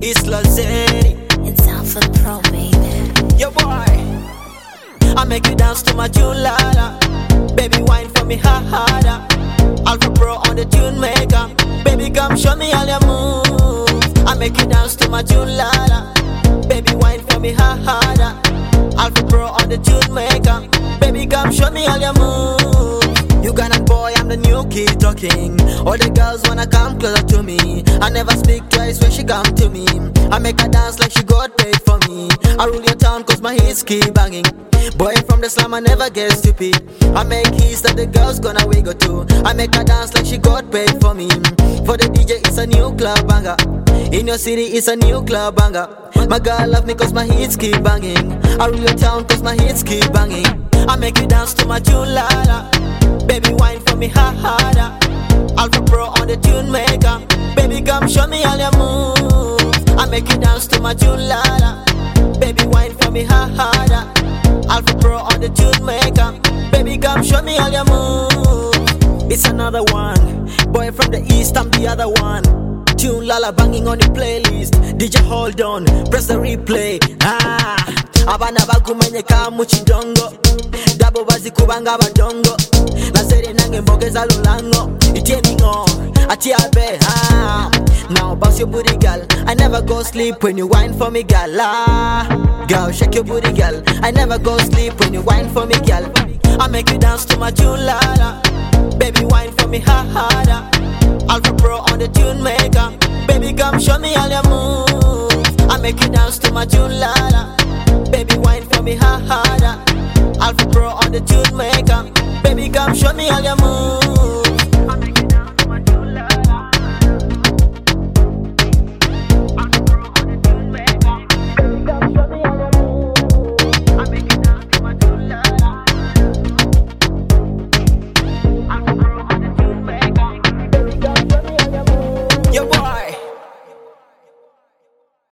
Isla Zeri. It's Alpha Pro, baby. Yo boy, I make you dance to my tune, Lala. Baby, wine for me, harder. Alpha Pro on the tune maker. Baby, come show me all your moves. I make you dance to my tune, Lala. Baby, wine for me, harder. Alpha Pro on the tune maker. Baby, come show me all your moves. You Ugandan boy, I'm the new kid talking. All the girls wanna come closer to me. I never speak twice when she come to me. I make her dance like she got paid for me. I rule your town cause my hits keep banging. Boy from the slum, I never get stupid. I make hits that the girls gonna wiggle to. I make her dance like she got paid for me. For the DJ, it's a new club banger. In your city, it's a new club banger. My girl love me cause my hits keep banging. I rule your town cause my hits keep banging. I make you dance to my tune, Lala. Baby, wine for me, harder. Alpha Pro on the tune maker. Baby, come show me all your moves. I make you dance to my tune, Lala. Baby, wine for me, harder. Alpha Pro on the tune maker. Baby, come show me all your moves. It's another one. Boy from the east, I'm the other one. Tune Lala banging on the playlist. DJ hold on, press the replay. Abana bakumanye kamuchidongo. Dabo bazi kubanga badongo. La serie nange mbogeza lulango. Itiemingo, atiabe. Now bounce your booty, girl. I never go sleep when you whine for me, girl. Girl, shake your booty, girl. I never go sleep when you whine for me, girl. I make you dance to my tune, Lala. Baby, whine for me, harder. Alpha Pro on the tune maker. Baby, come show me all your moves. I make you dance to my tune, Lala. Baby, whine for me, harder. Alpha Pro on the tune maker. Baby, come show me all your moves.